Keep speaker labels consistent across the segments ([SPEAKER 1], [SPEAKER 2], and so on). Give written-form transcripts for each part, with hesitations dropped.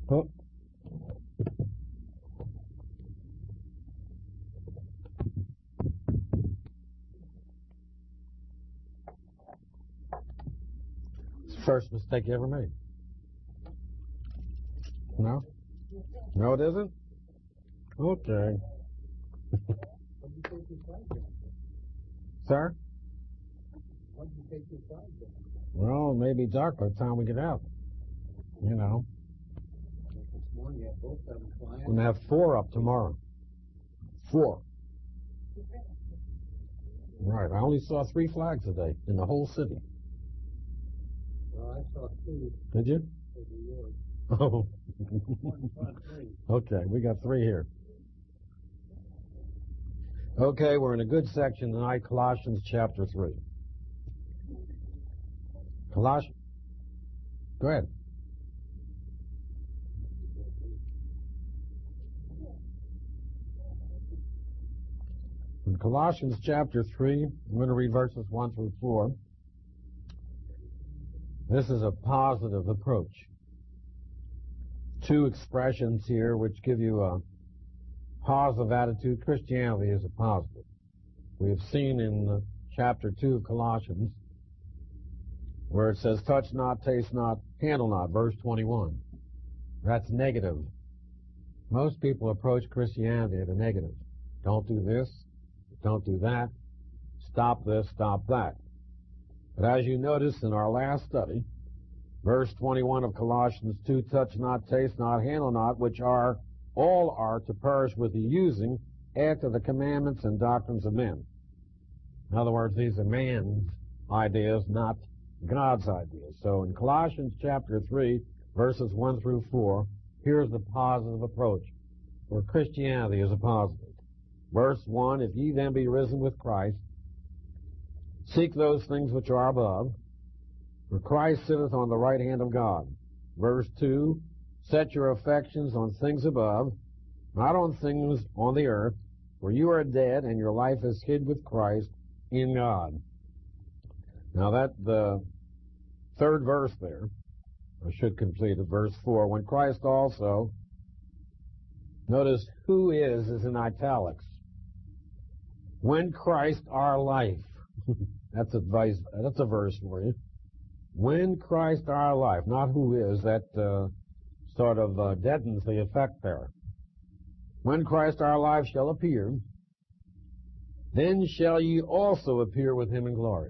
[SPEAKER 1] Oh. It's the first mistake you ever made. No? No, it isn't? Okay. Sir? Well, maybe dark by the time we get out. You know. We're going to have 4 up tomorrow. 4. Right. I only saw 3 flags today in the whole city.
[SPEAKER 2] Well, I saw 2.
[SPEAKER 1] Did you? Oh. Okay, we got 3 here. Okay, we're in a good section tonight, Colossians chapter 3. Colossians. Go ahead. In Colossians chapter 3, I'm going to read verses 1 through 4. This is a positive approach. 2 expressions here which give you a positive attitude. Christianity is a positive. We have seen in chapter 2 of Colossians where it says, touch not, taste not, handle not, verse 21. That's negative. Most people approach Christianity at a negative. Don't do this, don't do that, stop this, stop that. But as you noticed in our last study, verse 21 of Colossians 2, touch not, taste not, handle not, which all are to perish with the using after the commandments and doctrines of men. In other words, these are man's ideas, not God's ideas. So in Colossians chapter 3, verses 1 through 4, here's the positive approach, where Christianity is a positive. Verse 1, if ye then be risen with Christ, seek those things which are above, where Christ sitteth on the right hand of God. Verse 2, set your affections on things above, not on things on the earth, for you are dead, and your life is hid with Christ in God. Now the third verse there, I should complete it, verse 4, when Christ also, notice who is in italics. When Christ our life, that's a verse for you. When Christ our life, not who is, that sort of deadens the effect there. When Christ our life shall appear, then shall ye also appear with him in glory.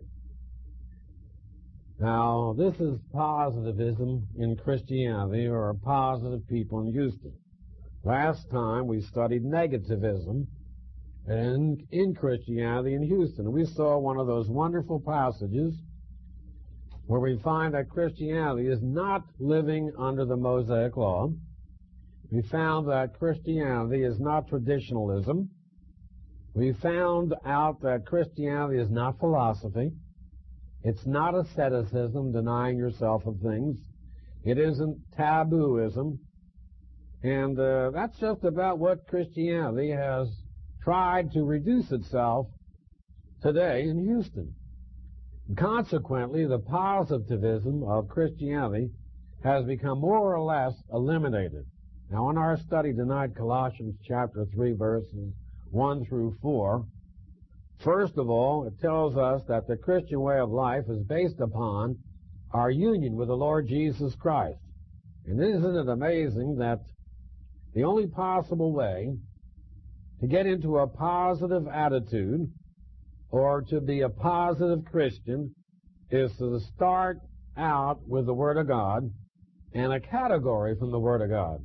[SPEAKER 1] Now, this is positivism in Christianity, or positive people in Houston. Last time we studied negativism in Christianity in Houston. We saw one of those wonderful passages where we find that Christianity is not living under the Mosaic Law. We found that Christianity is not traditionalism. We found out that Christianity is not philosophy. It's not asceticism, denying yourself of things. It isn't tabooism. And that's just about what Christianity has tried to reduce itself today in Houston. And consequently, the positivism of Christianity has become more or less eliminated. Now, in our study tonight, Colossians chapter 3, verses 1 through 4, first of all, it tells us that the Christian way of life is based upon our union with the Lord Jesus Christ. And isn't it amazing that the only possible way to get into a positive attitude or to be a positive Christian is to start out with the Word of God and a category from the Word of God.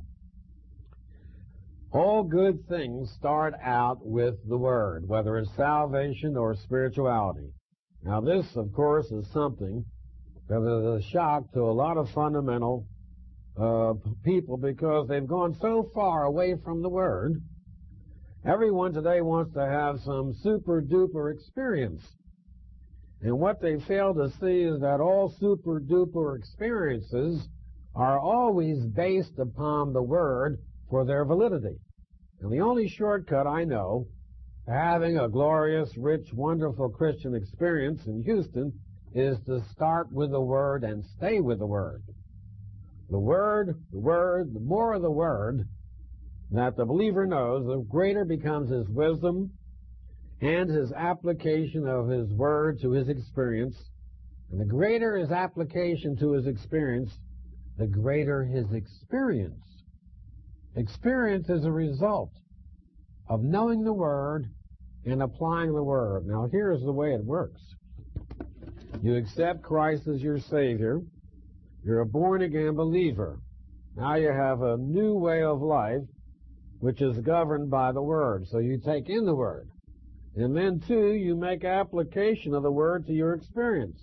[SPEAKER 1] All good things start out with the Word, whether it's salvation or spirituality. Now this, of course, is something that is a shock to a lot of fundamental people because they've gone so far away from the Word. Everyone today wants to have some super-duper experience. And what they fail to see is that all super-duper experiences are always based upon the Word for their validity. And the only shortcut I know to having a glorious, rich, wonderful Christian experience in Houston is to start with the Word and stay with the Word. The more of the Word that the believer knows, the greater becomes his wisdom and his application of his Word to his experience. And the greater his application to his experience, the greater his experience. Experience is a result of knowing the Word and applying the Word. Now, here's the way it works. You accept Christ as your Savior. You're a born-again believer. Now you have a new way of life, which is governed by the Word. So you take in the Word. And then, 2, you make application of the Word to your experience.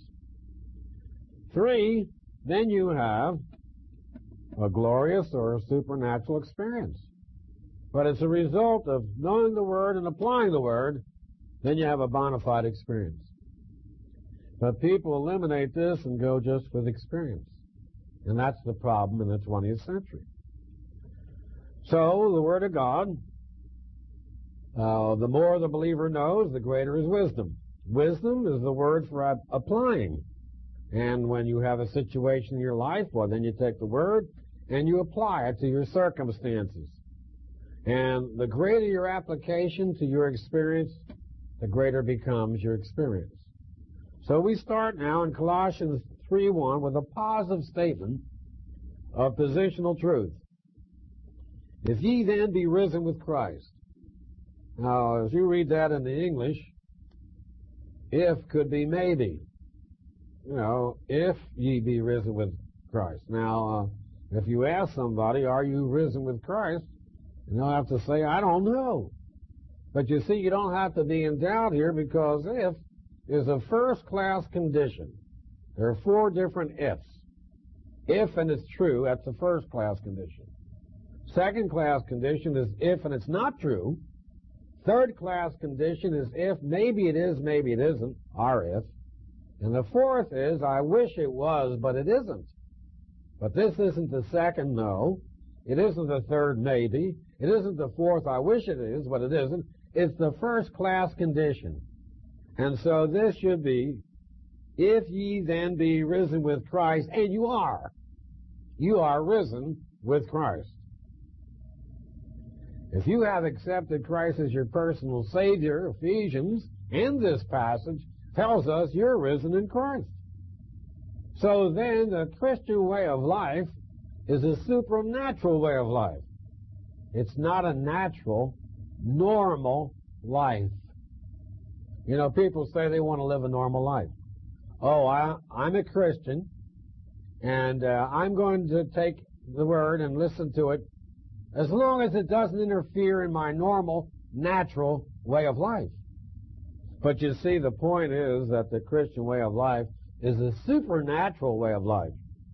[SPEAKER 1] 3, then you have a glorious or a supernatural experience. But as a result of knowing the Word and applying the Word, then you have a bona fide experience. But people eliminate this and go just with experience. And that's the problem in the 20th century. So, the Word of God, the more the believer knows, the greater his wisdom. Wisdom is the word for applying. And when you have a situation in your life, well, then you take the Word and you apply it to your circumstances. And the greater your application to your experience, the greater becomes your experience. So we start now in Colossians 3:1 with a positive statement of positional truth. If ye then be risen with Christ. Now, as you read that in the English, if could be maybe. If ye be risen with Christ. Now, if you ask somebody, are you risen with Christ? And they'll have to say, I don't know. But you see, you don't have to be in doubt here, because if is a first-class condition. There are 4 different ifs. If and it's true, that's the first-class condition. Second-class condition is if and it's not true. Third-class condition is if, maybe it is, maybe it isn't, our if. And the 4th is, I wish it was, but it isn't. But this isn't the second no. It isn't the third maybe. It isn't the 4th, I wish it is, but it isn't. It's the first-class condition. And so this should be, if ye then be risen with Christ, and you are risen with Christ. If you have accepted Christ as your personal Savior, Ephesians, and this passage tells us you're risen in Christ. So then the Christian way of life is a supernatural way of life. It's not a natural, normal life. People say they want to live a normal life. Oh, I'm a Christian, and I'm going to take the Word and listen to it as long as it doesn't interfere in my normal, natural way of life. But you see, the point is that the Christian way of life is a supernatural way of life.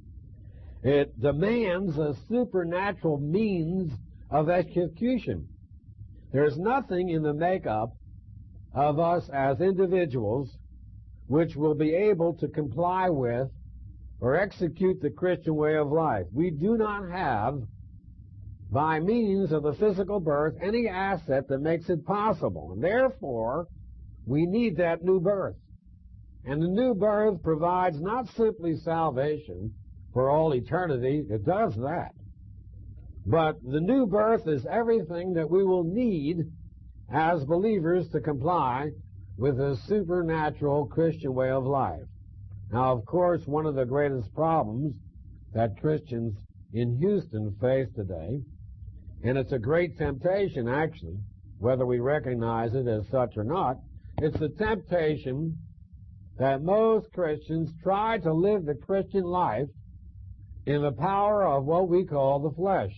[SPEAKER 1] It demands a supernatural means of execution. There's nothing in the makeup of us as individuals which will be able to comply with or execute the Christian way of life. We do not have, by means of the physical birth, any asset that makes it possible. And therefore, we need that new birth. And the new birth provides not simply salvation for all eternity, it does that. But the new birth is everything that we will need as believers to comply with a supernatural Christian way of life. Now, of course, one of the greatest problems that Christians in Houston face today, and it's a great temptation, actually, whether we recognize it as such or not, it's the temptation that most Christians try to live the Christian life in the power of what we call the flesh,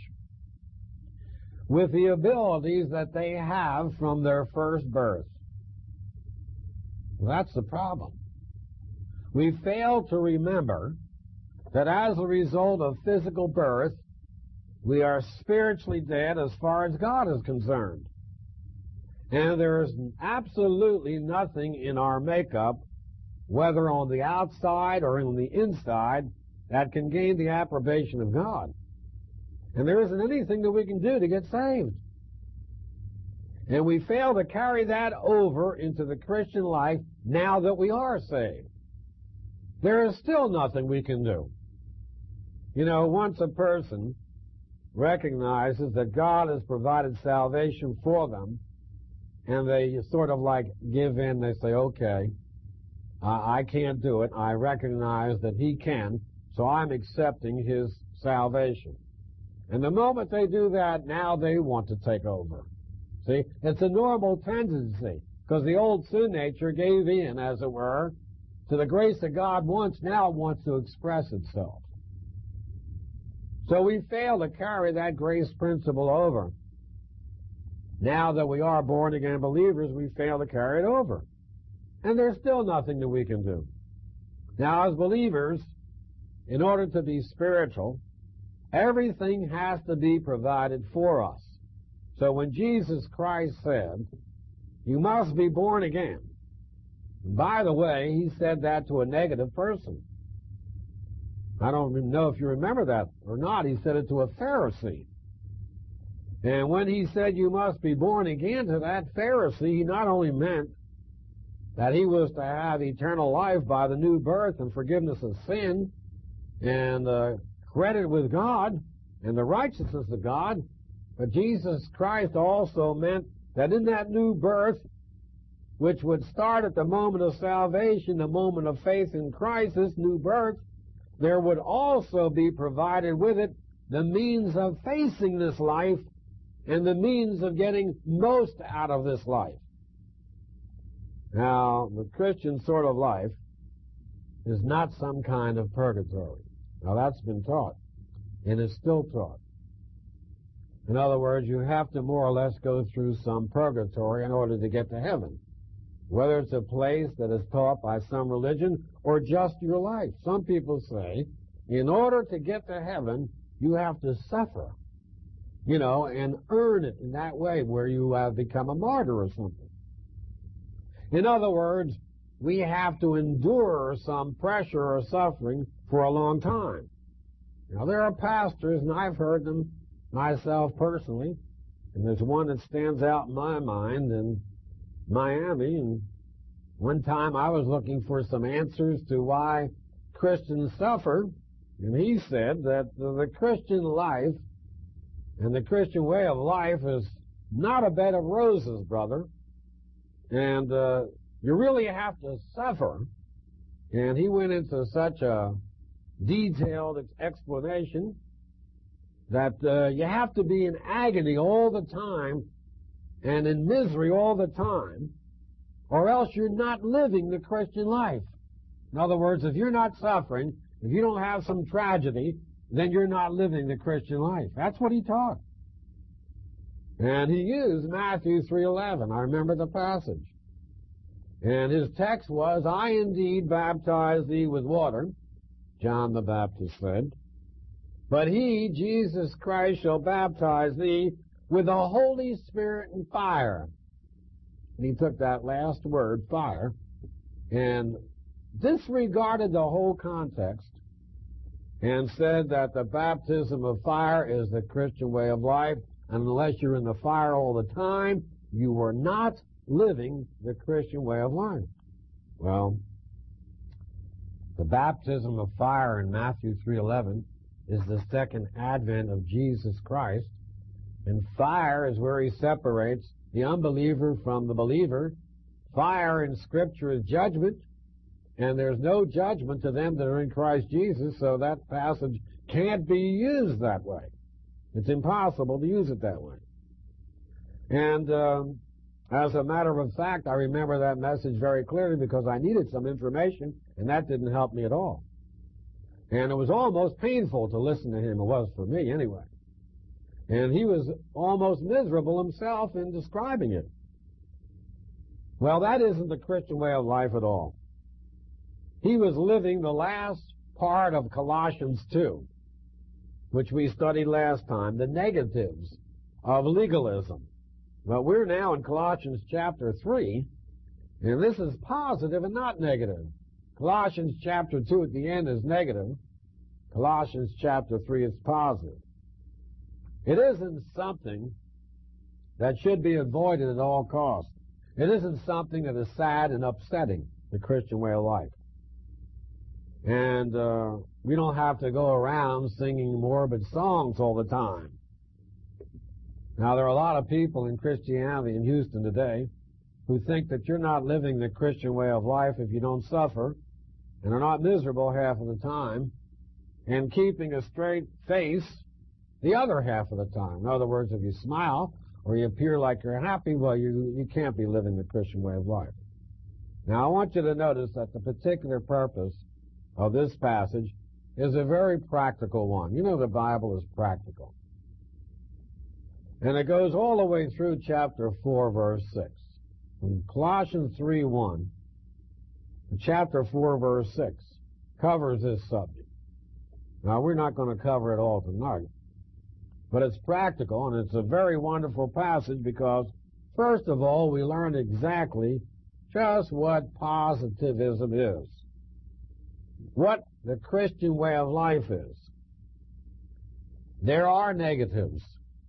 [SPEAKER 1] with the abilities that they have from their first birth. Well, that's the problem. We fail to remember that as a result of physical birth, we are spiritually dead as far as God is concerned. And there is absolutely nothing in our makeup, whether on the outside or on the inside, that can gain the approbation of God. And there isn't anything that we can do to get saved. And we fail to carry that over into the Christian life now that we are saved. There is still nothing we can do. You know, once a person recognizes that God has provided salvation for them, and they sort of like give in, they say, okay, I can't do it. I recognize that He can, so I'm accepting His salvation. And the moment they do that, now they want to take over. See, it's a normal tendency, because the old sin nature gave in, as it were, to the grace that God now wants to express itself. So we fail to carry that grace principle over. Now that we are born-again believers, we fail to carry it over. And there's still nothing that we can do. Now, as believers, in order to be spiritual, everything has to be provided for us. So when Jesus Christ said, you must be born again, by the way, He said that to a negative person. I don't even know if you remember that or not. He said it to a Pharisee. And when He said you must be born again to that Pharisee, He not only meant that he was to have eternal life by the new birth and forgiveness of sin and credit with God and the righteousness of God, but Jesus Christ also meant that in that new birth, which would start at the moment of salvation, the moment of faith in Christ, this new birth, there would also be provided with it the means of facing this life and the means of getting most out of this life. Now, the Christian sort of life is not some kind of purgatory. Now, that's been taught, and is still taught. In other words, you have to more or less go through some purgatory in order to get to heaven, whether it's a place that is taught by some religion or just your life. Some people say, in order to get to heaven, you have to suffer, and earn it in that way, where you have become a martyr or something. In other words, we have to endure some pressure or suffering for a long time. Now, there are pastors, and I've heard them myself personally, and there's one that stands out in my mind in Miami, and one time I was looking for some answers to why Christians suffer, and he said that the Christian life and the Christian way of life is not a bed of roses, brother. And you really have to suffer. And he went into such a detailed explanation that you have to be in agony all the time and in misery all the time, or else you're not living the Christian life. In other words, if you're not suffering, if you don't have some tragedy, then you're not living the Christian life. That's what he taught. And he used Matthew 3:11. I remember the passage. And his text was, I indeed baptize thee with water, John the Baptist said, but He, Jesus Christ, shall baptize thee with the Holy Spirit and fire. And he took that last word, fire, and disregarded the whole context and said that the baptism of fire is the Christian way of life, and unless you're in the fire all the time, you are not living the Christian way of life. Well, the baptism of fire in Matthew 3:11 is the second advent of Jesus Christ, and fire is where He separates the unbeliever from the believer. Fire in Scripture is judgment, and there's no judgment to them that are in Christ Jesus, so that passage can't be used that way. It's impossible to use it that way. And as a matter of fact, I remember that message very clearly because I needed some information, and that didn't help me at all. And it was almost painful to listen to him. It was for me anyway. And he was almost miserable himself in describing it. Well, that isn't the Christian way of life at all. He was living the last part of Colossians 2, which we studied last time, the negatives of legalism. But we're now in Colossians chapter 3, and this is positive and not negative. Colossians chapter 2 at the end is negative. Colossians chapter 3 is positive. It isn't something that should be avoided at all costs. It isn't something that is sad and upsetting, the Christian way of life. And we don't have to go around singing morbid songs all the time. Now, there are a lot of people in Christianity in Houston today who think that you're not living the Christian way of life if you don't suffer and are not miserable half of the time and keeping a straight face the other half of the time. In other words, if you smile or you appear like you're happy, well, you can't be living the Christian way of life. Now, I want you to notice that the particular purpose of this passage is a very practical one. You know the Bible is practical. And it goes all the way through chapter 4, verse 6. From Colossians 3:1 to chapter 4, verse 6 covers this subject. Now, we're not going to cover it all tonight, but it's practical, and it's a very wonderful passage because, first of all, we learn exactly just what positivism is, what the Christian way of life is. There are negatives,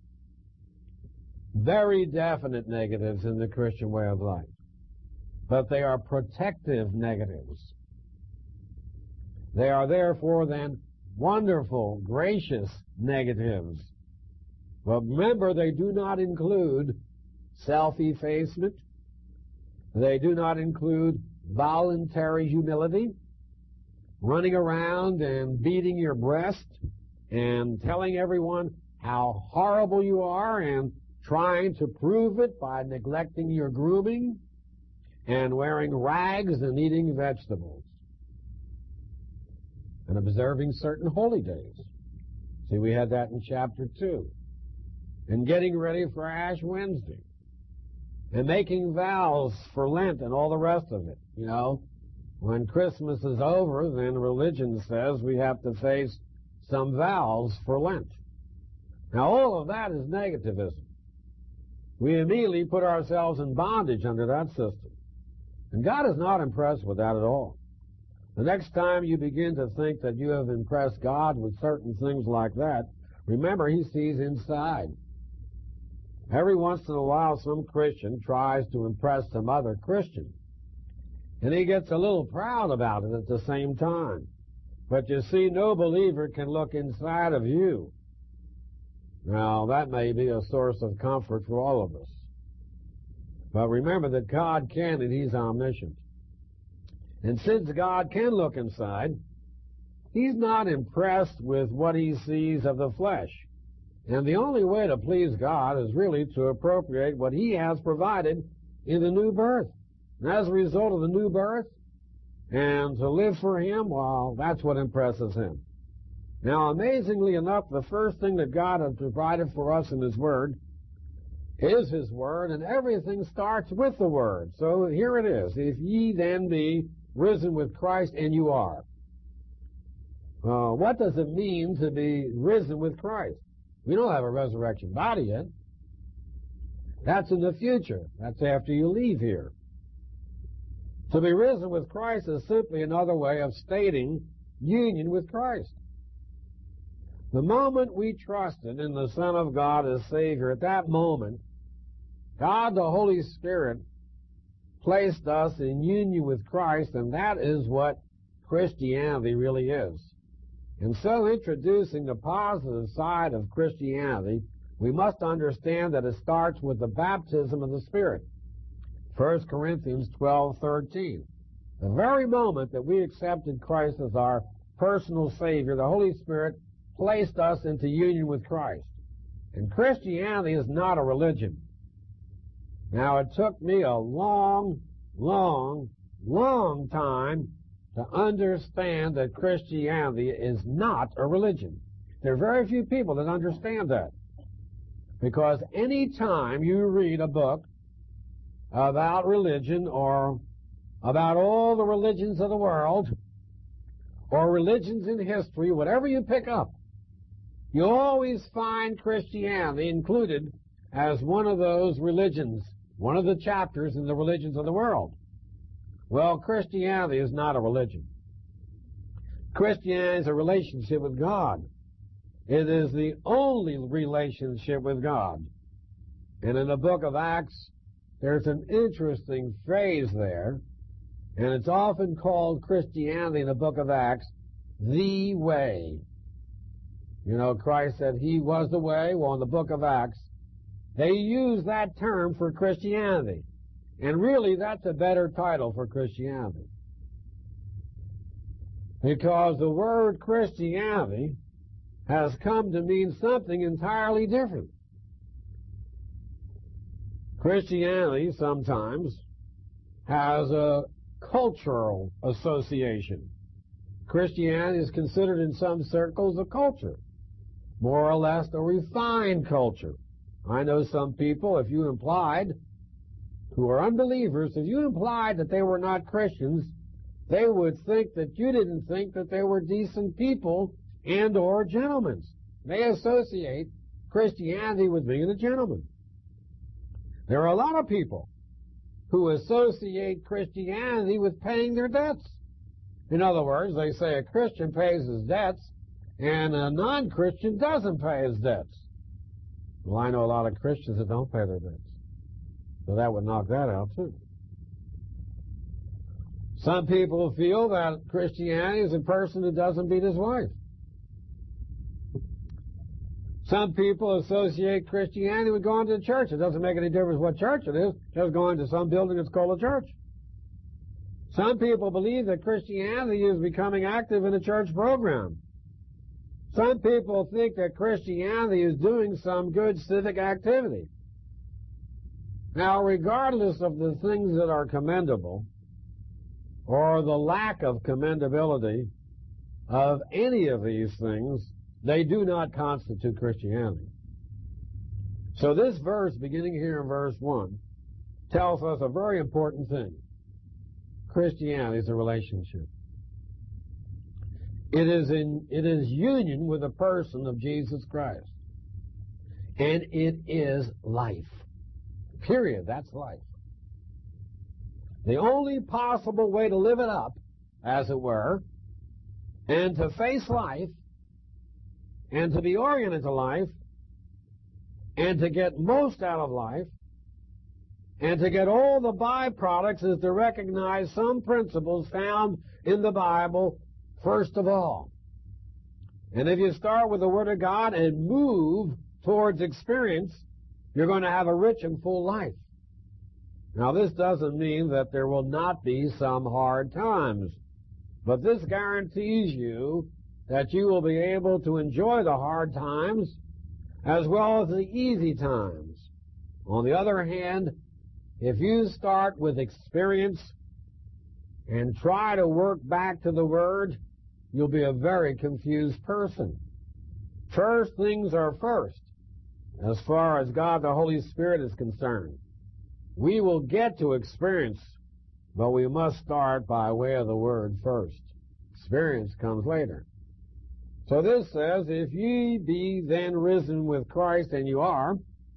[SPEAKER 1] very definite negatives in the Christian way of life, but they are protective negatives. They are therefore then wonderful, gracious negatives. But remember, they do not include self-effacement. They do not include voluntary humility, running around and beating your breast and telling everyone how horrible you are and trying to prove it by neglecting your grooming and wearing rags and eating vegetables and observing certain holy days. See, we had that in chapter 2. And getting ready for Ash Wednesday and making vows for Lent and all the rest of it. You know, when Christmas is over, then religion says we have to face some vows for Lent. Now, all of that is negativism. We immediately put ourselves in bondage under that system. And God is not impressed with that at all. The next time you begin to think that you have impressed God with certain things like that, remember, He sees inside. Every once in a while, some Christian tries to impress some other Christian, and he gets a little proud about it at the same time. But you see, no believer can look inside of you. Now, that may be a source of comfort for all of us. But remember that God can, and He's omniscient. And since God can look inside, He's not impressed with what He sees of the flesh. And the only way to please God is really to appropriate what He has provided in the new birth. And as a result of the new birth, and to live for Him, well, that's what impresses Him. Now, amazingly enough, the first thing that God has provided for us in His Word is His Word, and everything starts with the Word. So here it is. If ye then be risen with Christ, and you are. What does it mean to be risen with Christ? We don't have a resurrection body yet. That's in the future. That's after you leave here. To be risen with Christ is simply another way of stating union with Christ. The moment we trusted in the Son of God as Savior, at that moment, God the Holy Spirit placed us in union with Christ, and that is what Christianity really is. And so, introducing the positive side of Christianity, we must understand that it starts with the baptism of the Spirit. 1 Corinthians 12:13. The very moment that we accepted Christ as our personal Savior, the Holy Spirit placed us into union with Christ. And Christianity is not a religion. Now, it took me a long time to understand that Christianity is not a religion. There are very few people that understand that. Because any time you read a book about religion or about all the religions of the world or religions in history, whatever you pick up, you always find Christianity included as one of those religions, one of the chapters in the religions of the world. Well, Christianity is not a religion. Christianity is a relationship with God. It is the only relationship with God. And in the book of Acts, there's an interesting phrase there, And it's often called Christianity in the book of Acts, the way. You know, Christ said he was the way. Well, in the book of Acts, they use that term for Christianity. And really, that's a better title for Christianity. Because the word Christianity has come to mean something entirely different. Christianity sometimes has a cultural association. Christianity is considered in some circles a culture, more or less a refined culture. I know some people, if you implied, who are unbelievers, if you implied that they were not Christians, they would think that you didn't think that they were decent people and or gentlemen. They associate Christianity with being a gentleman. There are a lot of people who associate Christianity with paying their debts. In other words, they say a Christian pays his debts and a non-Christian doesn't pay his debts. Well, I know a lot of Christians that don't pay their debts. So that would knock that out, too. Some people feel that Christianity is a person who doesn't beat his wife. Some people associate Christianity with going to church. It doesn't make any difference what church it is, just going to some building that's called a church. Some people believe that Christianity is becoming active in a church program. Some people think that Christianity is doing some good civic activity. Now, regardless of the things that are commendable, or the lack of commendability of any of these things, they do not constitute Christianity. So this verse, beginning here in verse 1, tells us a very important thing. Christianity is a relationship. It is union with the person of Jesus Christ. And it is life. Period. That's life. The only possible way to live it up, as it were, and to face life, and to be oriented to life, and to get most out of life, and to get all the byproducts is to recognize some principles found in the Bible first of all. And if you start with the Word of God and move towards experience, you're going to have a rich and full life. Now, this doesn't mean that there will not be some hard times, but this guarantees you that you will be able to enjoy the hard times as well as the easy times. On the other hand, if you start with experience and try to work back to the Word, you'll be a very confused person. First things are first, as far as God the Holy Spirit is concerned. We will get to experience, but we must start by way of the Word first. Experience comes later. So this says, if ye be then risen with Christ, and you are,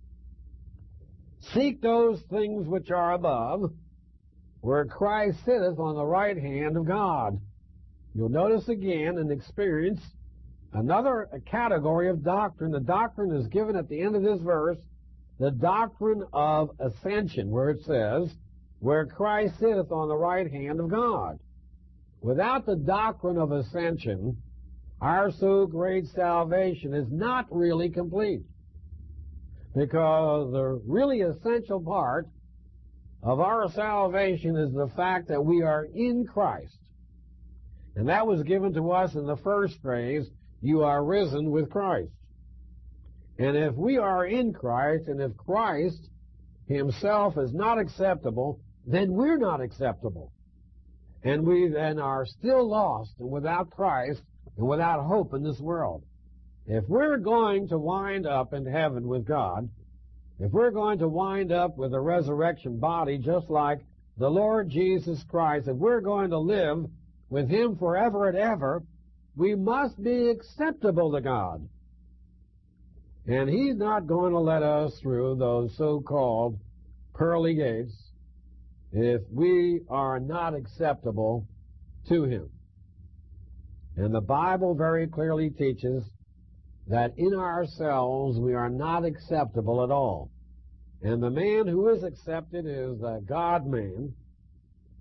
[SPEAKER 1] seek those things which are above, where Christ sitteth on the right hand of God. You'll notice again in experience another category of doctrine. The doctrine is given at the end of this verse, the doctrine of ascension, where it says, where Christ sitteth on the right hand of God. Without the doctrine of ascension, our so great salvation is not really complete. Because the really essential part of our salvation is the fact that we are in Christ. And that was given to us in the first phrase, you are risen with Christ. And if we are in Christ, and if Christ himself is not acceptable, then we're not acceptable. And we then are still lost and without Christ and without hope in this world. If we're going to wind up in heaven with God, if we're going to wind up with a resurrection body just like the Lord Jesus Christ, if we're going to live with him forever and ever, we must be acceptable to God. And he's not going to let us through those so-called pearly gates if we are not acceptable to him. And the Bible very clearly teaches that in ourselves we are not acceptable at all. And the man who is accepted is the God-man.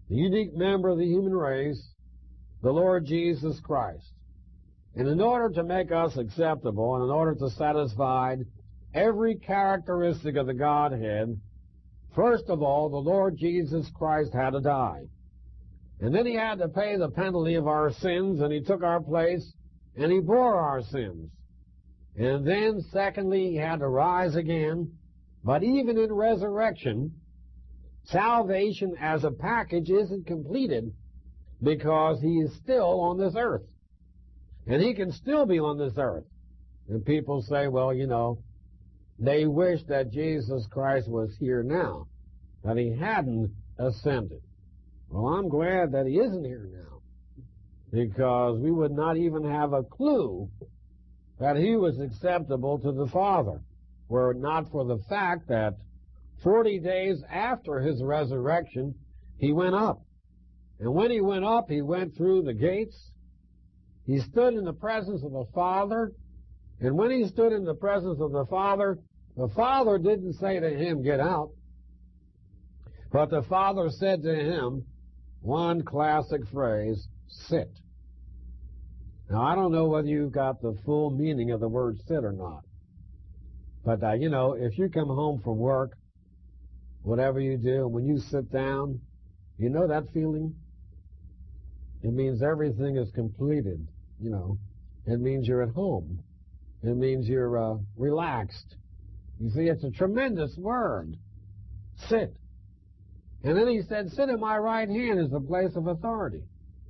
[SPEAKER 1] the unique member of the human race, the Lord Jesus Christ. And in order to make us acceptable, and in order to satisfy every characteristic of the Godhead, first of all, the Lord Jesus Christ had to die. And then he had to pay the penalty of our sins, and he took our place, and he bore our sins. And then, secondly, he had to rise again. But even in resurrection, salvation as a package isn't completed because he is still on this earth. And he can still be on this earth. And people say, well, you know, they wish that Jesus Christ was here now, that he hadn't ascended. Well, I'm glad that he isn't here now, because we would not even have a clue that he was acceptable to the Father, were it not for the fact that 40 days after his resurrection, he went up. And when he went up, he went through the gates. He stood in the presence of the Father. And when he stood in the presence of the Father didn't say to him, get out. But the Father said to him, one classic phrase, sit. Now, I don't know whether you've got the full meaning of the word sit or not. But, you know, if you come home from work, whatever you do, when you sit down, you know that feeling? It means everything is completed, you know. It means you're at home. It means you're relaxed. You see, it's a tremendous word. Sit. And then he said, sit at my right hand is the place of authority,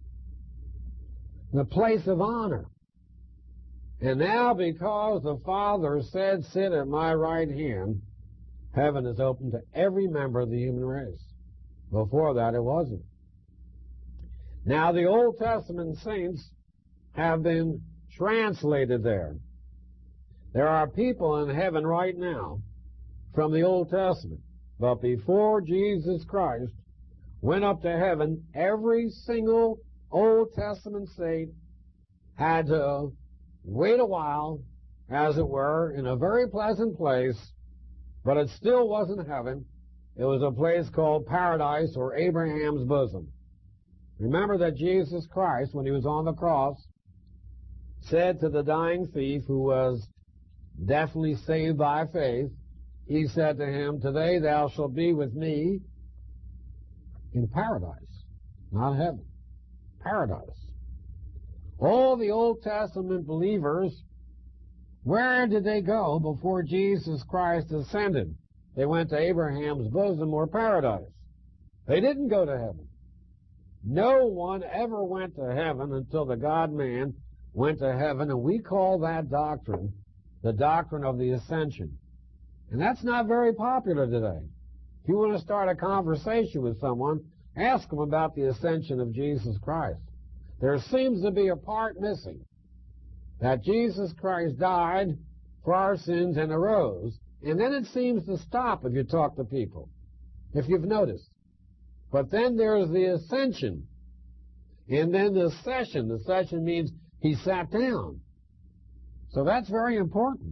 [SPEAKER 1] the place of honor. And now, because the Father said, sit at my right hand, heaven is open to every member of the human race. Before that, it wasn't. Now, the Old Testament saints have been translated there. There are people in heaven right now from the Old Testament. But before Jesus Christ went up to heaven, every single Old Testament saint had to wait a while, as it were, in a very pleasant place, but it still wasn't heaven. It was a place called paradise, or Abraham's bosom. Remember that Jesus Christ, when he was on the cross, said to the dying thief, who was definitely saved by faith, he said to him, today thou shalt be with me in paradise, not heaven, paradise. All the Old Testament believers, where did they go before Jesus Christ ascended? They went to Abraham's bosom, or paradise. They didn't go to heaven. No one ever went to heaven until the God-man went to heaven, and we call that doctrine the doctrine of the ascension. And that's not very popular today. If you want to start a conversation with someone, ask them about the ascension of Jesus Christ. There seems to be a part missing, that Jesus Christ died for our sins and arose, and then it seems to stop if you talk to people, if you've noticed. But then there's the ascension, and then the session. The session means he sat down. So that's very important.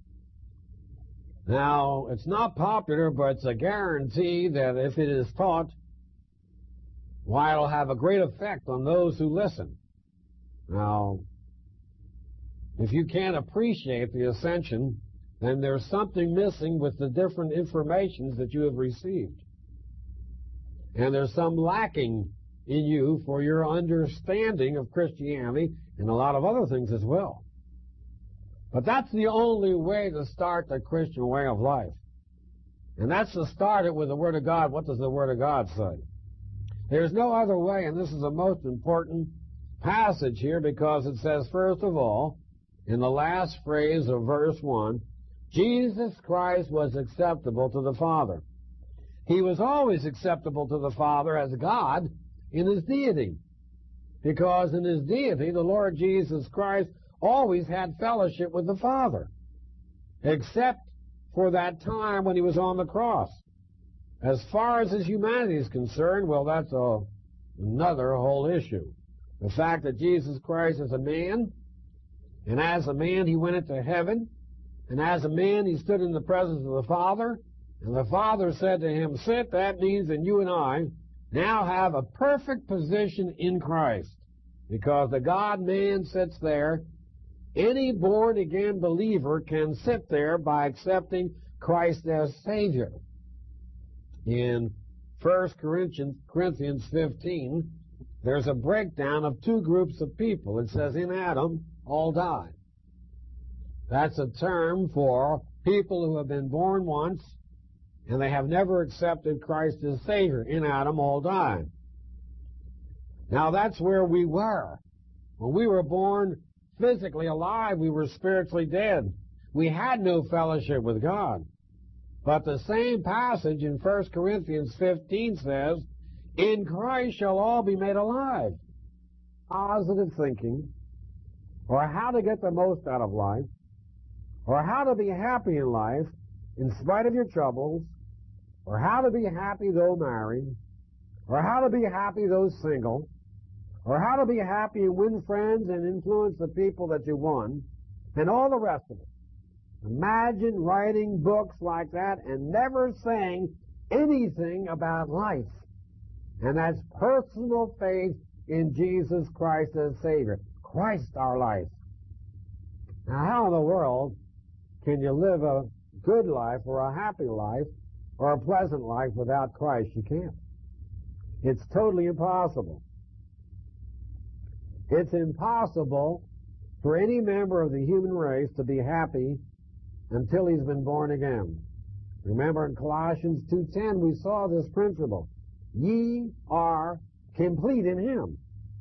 [SPEAKER 1] Now, it's not popular, but it's a guarantee that if it is taught, why, it'll have a great effect on those who listen. Now, if you can't appreciate the ascension, then there's something missing with the different informations that you have received. And there's some lacking in you for your understanding of Christianity and a lot of other things as well. But that's the only way to start the Christian way of life. And that's to start it with the Word of God. What does the Word of God say? There's no other way, and this is the most important passage here, because it says, first of all, in the last phrase of verse 1, Jesus Christ was acceptable to the Father. He was always acceptable to the Father as God in his deity, because in his deity, the Lord Jesus Christ always had fellowship with the Father, except for that time when he was on the cross. As far as his humanity is concerned, well, that's another whole issue. The fact that Jesus Christ is a man, and as a man he went into heaven, and as a man he stood in the presence of the Father, and the Father said to him, sit, that means that you and I now have a perfect position in Christ, because the God-man sits there. Any born-again believer can sit there by accepting Christ as Savior. In 1 Corinthians 15, there's a breakdown of two groups of people. It says, in Adam, all die. That's a term for people who have been born once and they have never accepted Christ as Savior. In Adam, all die. Now that's where we were. When we were born physically alive, we were spiritually dead. We had no fellowship with God. But the same passage in 1 Corinthians 15 says, in Christ shall all be made alive. Positive thinking, or how to get the most out of life, or how to be happy in life in spite of your troubles, or how to be happy though married, or how to be happy though single, or how to be happy and win friends and influence the people that you won, and all the rest of it. Imagine writing books like that and never saying anything about life. And that's personal faith in Jesus Christ as Savior. Christ our life. Now, how in the world can you live a good life or a happy life or a pleasant life without Christ? You can't. It's totally impossible. It's impossible for any member of the human race to be happy until he's been born again. Remember in Colossians 2:10 we saw this principle. Ye are complete in Him.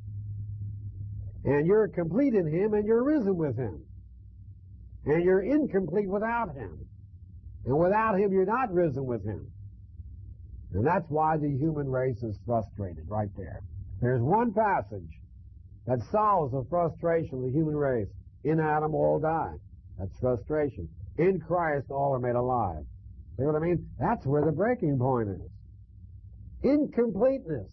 [SPEAKER 1] And you're complete in Him and you're risen with Him. And you're incomplete without Him. And without Him you're not risen with Him. And that's why the human race is frustrated right there. There's one passage that solves the frustration of the human race. In Adam all die. That's frustration. In Christ all are made alive. See what I mean? That's where the breaking point is. Incompleteness.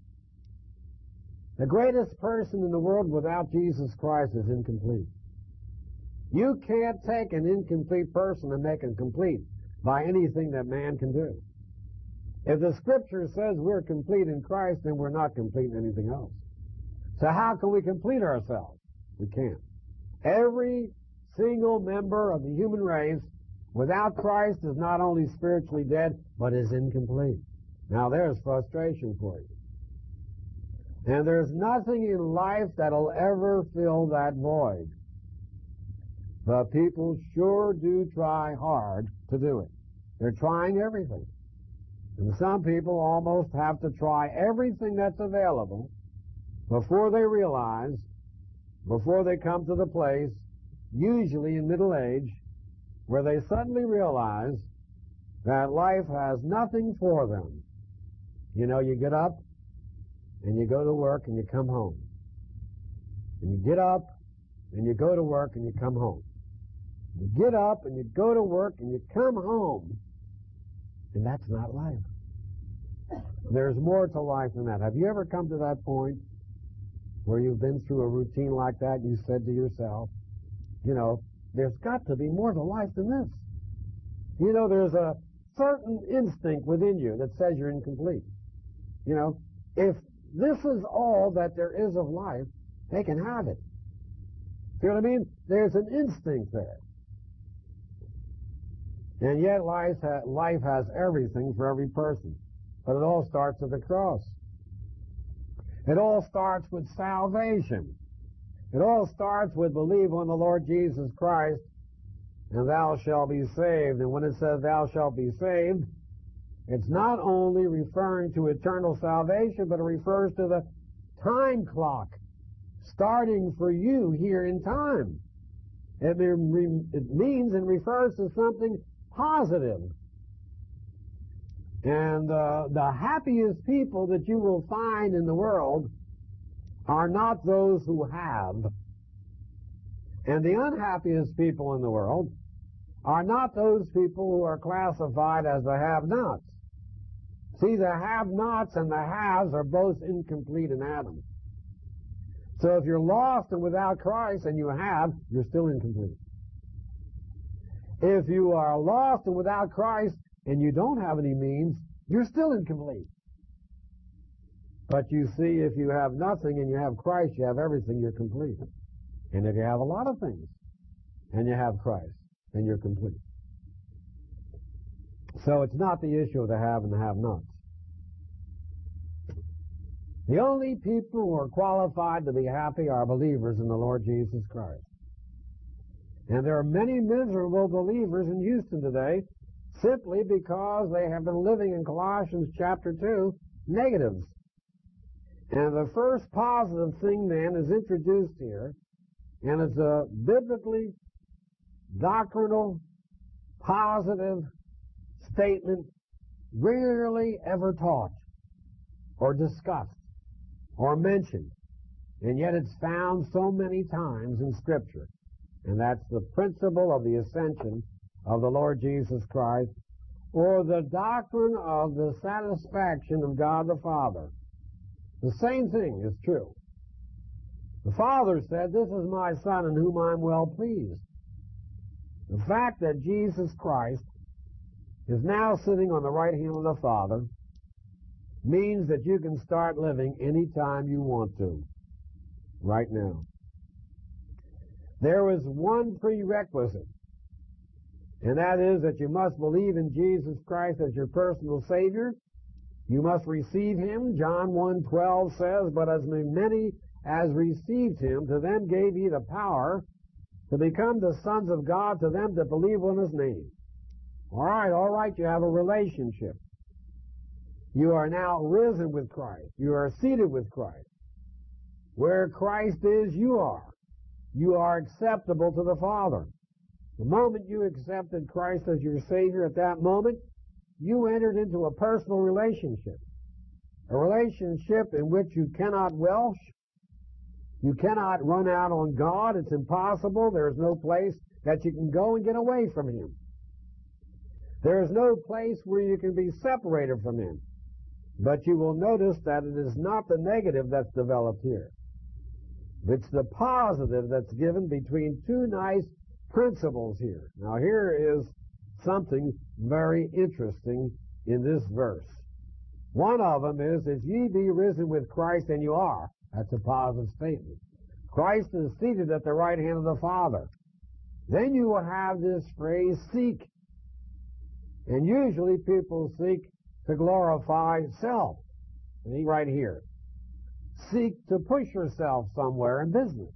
[SPEAKER 1] The greatest person in the world without Jesus Christ is incomplete. You can't take an incomplete person and make him complete by anything that man can do. If the Scripture says we're complete in Christ, then we're not complete in anything else. So how can we complete ourselves? We can't. Every single member of the human race without Christ is not only spiritually dead, but is incomplete. Now there's frustration for you. And there's nothing in life that'll ever fill that void. But people sure do try hard to do it. They're trying everything. And some people almost have to try everything that's available before they realize, before they come to the place, usually in middle age, where they suddenly realize that life has nothing for them. You know, you get up and you go to work and you come home. And you get up and you go to work and you come home. You get up and you go to work and you come home. And that's not life. There's more to life than that. Have you ever come to that point where you've been through a routine like that and you said to yourself, you know, there's got to be more to life than this. You know, there's a certain instinct within you that says you're incomplete. You know, if this is all that there is of life, they can have it. See what I mean? There's an instinct there. And yet life has everything for every person. But it all starts at the cross. It all starts with salvation. It all starts with believe on the Lord Jesus Christ, and thou shalt be saved. And when it says thou shalt be saved, it's not only referring to eternal salvation, but it refers to the time clock starting for you here in time. It means and refers to something positive. And the happiest people that you will find in the world are not those who have. And the unhappiest people in the world are not those people who are classified as the have-nots. See, the have-nots and the haves are both incomplete in Adam. So if you're lost and without Christ and you have, you're still incomplete. If you are lost and without Christ and you don't have any means, you're still incomplete. But you see, if you have nothing and you have Christ, you have everything, you're complete. And if you have a lot of things and you have Christ, then you're complete. So it's not the issue of the have and the have-nots. The only people who are qualified to be happy are believers in the Lord Jesus Christ. And there are many miserable believers in Houston today simply because they have been living in Colossians chapter 2 negatives. And the first positive thing then is introduced here, and it's a biblically doctrinal positive statement rarely ever taught or discussed or mentioned, and yet it's found so many times in Scripture. And that's the principle of the ascension of the Lord Jesus Christ, or the doctrine of the satisfaction of God the Father. The same thing is true. The Father said, "This is my Son in whom I am well pleased." The fact that Jesus Christ is now sitting on the right hand of the Father means that you can start living any time you want to, right now. There is one prerequisite, and that is that you must believe in Jesus Christ as your personal Savior. You must receive Him. John 1:12 says, "But as many as received Him, to them gave He the power to become the sons of God, to them that believe on His name." All right, you have a relationship. You are now risen with Christ. You are seated with Christ. Where Christ is, you are. You are acceptable to the Father. The moment you accepted Christ as your Savior, at that moment, you entered into a personal relationship. A relationship in which you cannot welsh. You cannot run out on God. It's impossible. There's no place that you can go and get away from Him. There is no place where you can be separated from Him. But you will notice that it is not the negative that's developed here. It's the positive that's given between two nice principles here. Now here is something very interesting in this verse. One of them is, "If ye be risen with Christ," and you are. That's a positive statement. Christ is seated at the right hand of the Father. Then you will have this phrase, "seek." And usually people seek to glorify self. See, right here. Seek to push yourself somewhere in business.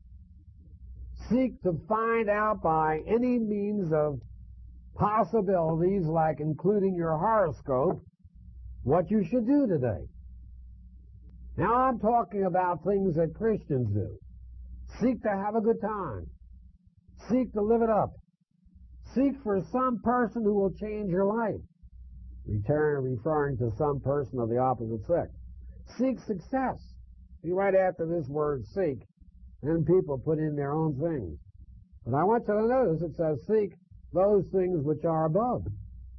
[SPEAKER 1] Seek to find out by any means of possibilities, like including your horoscope, what you should do today. Now I'm talking about things that Christians do. Seek to have a good time. Seek to live it up. Seek for some person who will change your life. Referring to some person of the opposite sex. Seek success. See, right after this word seek, then people put in their own things. But I want you to notice it says seek those things which are above.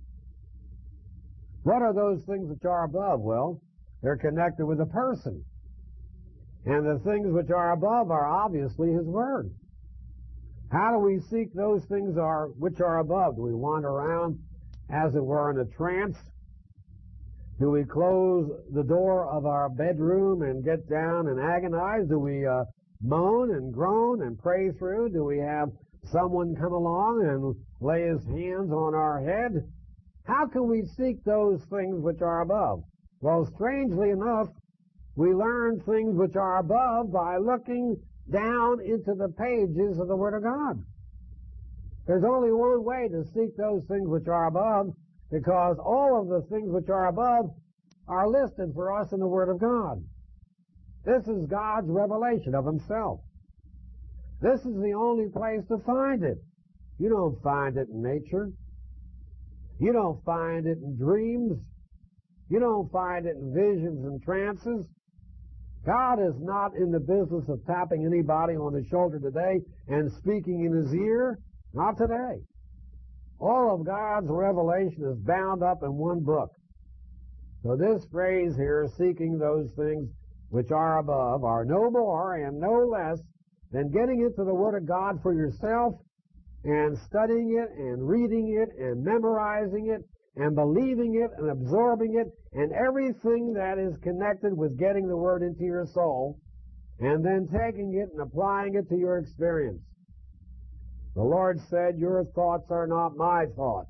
[SPEAKER 1] What are those things which are above? Well, they're connected with a person. And the things which are above are obviously His Word. How do we seek those things which are above? Do we wander around, as it were, in a trance? Do we close the door of our bedroom and get down and agonize? Do we moan and groan and pray through? Do we have someone come along and lay his hands on our head? How can we seek those things which are above? Well, strangely enough, we learn things which are above by looking down into the pages of the Word of God. There's only one way to seek those things which are above, because all of the things which are above are listed for us in the Word of God. This is God's revelation of Himself. This is the only place to find it. You don't find it in nature. You don't find it in dreams. You don't find it in visions and trances. God is not in the business of tapping anybody on the shoulder today and speaking in his ear. Not today. All of God's revelation is bound up in one book. So this phrase here, seeking those things which are above, are no more and no less than getting into the Word of God for yourself and studying it and reading it and memorizing it and believing it and absorbing it and everything that is connected with getting the Word into your soul, and then taking it and applying it to your experience. The Lord said, your thoughts are not my thoughts.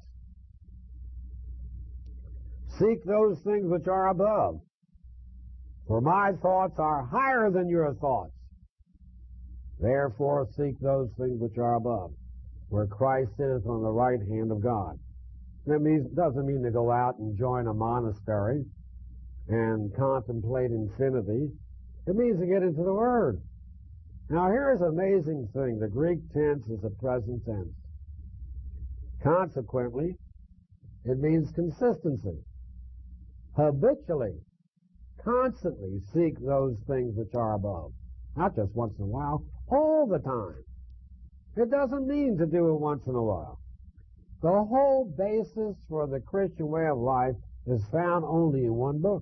[SPEAKER 1] Seek those things which are above, for my thoughts are higher than your thoughts. Therefore seek those things which are above, where Christ sitteth on the right hand of God. That doesn't mean to go out and join a monastery and contemplate infinity. It means to get into the Word. Now here's an amazing thing. The Greek tense is a present tense. Consequently, it means consistency. Habitually, constantly seek those things which are above. Not just once in a while, all the time. It doesn't mean to do it once in a while. The whole basis for the Christian way of life is found only in one book.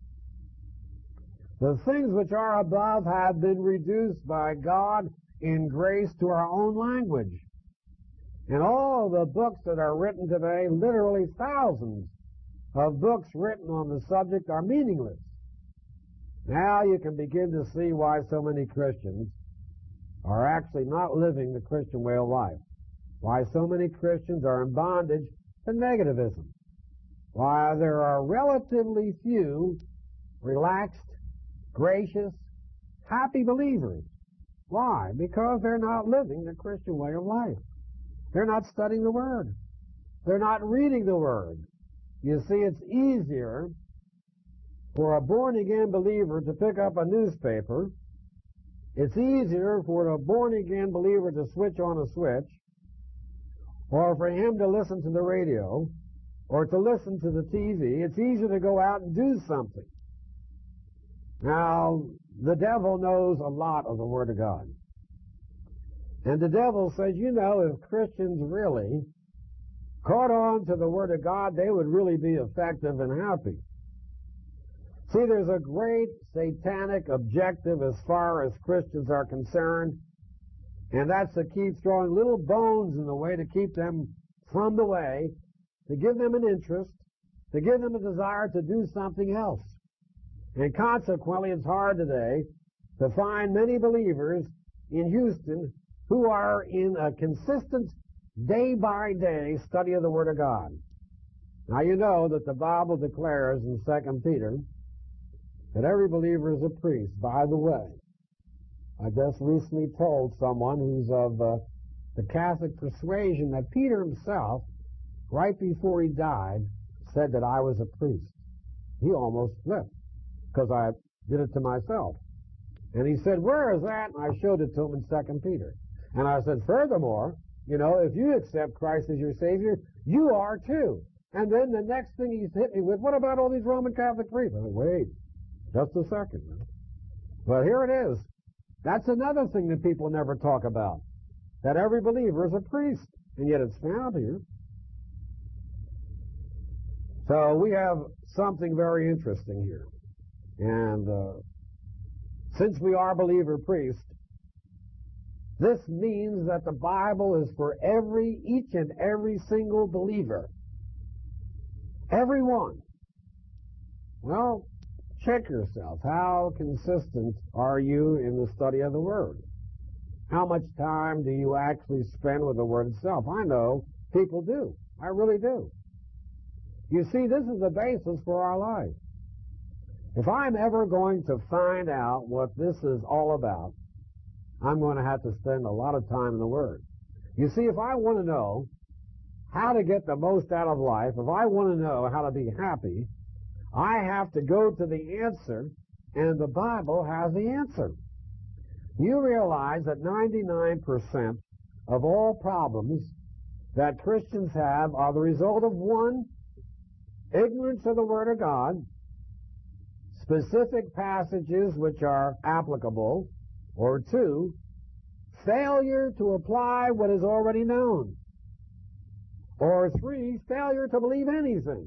[SPEAKER 1] The things which are above have been reduced by God in grace to our own language. And all the books that are written today, literally thousands of books written on the subject, are meaningless. Now you can begin to see why so many Christians are actually not living the Christian way of life. Why so many Christians are in bondage to negativism. Why there are relatively few relaxed, gracious, happy believers. Why? Because they're not living the Christian way of life. They're not studying the Word. They're not reading the Word. You see, it's easier for a born-again believer to pick up a newspaper. It's easier for a born-again believer to switch on a switch, or for him to listen to the radio, or to listen to the TV. It's easier to go out and do something. Now, the devil knows a lot of the Word of God. And the devil says, you know, if Christians really caught on to the Word of God, they would really be effective and happy. See, there's a great satanic objective as far as Christians are concerned, and that's to keep throwing little bones in the way to keep them from the way, to give them an interest, to give them a desire to do something else. And consequently, it's hard today to find many believers in Houston who are in a consistent day-by-day study of the Word of God. Now, you know that the Bible declares in 2 Peter that every believer is a priest. By the way, I just recently told someone who's of the Catholic persuasion that Peter himself, right before he died, said that I was a priest. He almost flipped, because I did it to myself. And he said, where is that? And I showed it to him in 2 Peter. And I said, furthermore, you know, if you accept Christ as your Savior, you are too. And then the next thing he's hit me with, what about all these Roman Catholic priests? I said, wait, just a second. But here it is. That's another thing that people never talk about, that every believer is a priest, and yet it's found here. So we have something very interesting here. And since we are believer priests, this means that the Bible is for each and every single believer. Everyone. Well, check yourself. How consistent are you in the study of the Word? How much time do you actually spend with the Word itself? I know people do. I really do. You see, this is the basis for our life. If I'm ever going to find out what this is all about, I'm going to have to spend a lot of time in the Word. You see, if I want to know how to get the most out of life, if I want to know how to be happy, I have to go to the answer, and the Bible has the answer. You realize that 99% of all problems that Christians have are the result of, one, ignorance of the Word of God, specific passages which are applicable, or two, failure to apply what is already known, or three, failure to believe anything.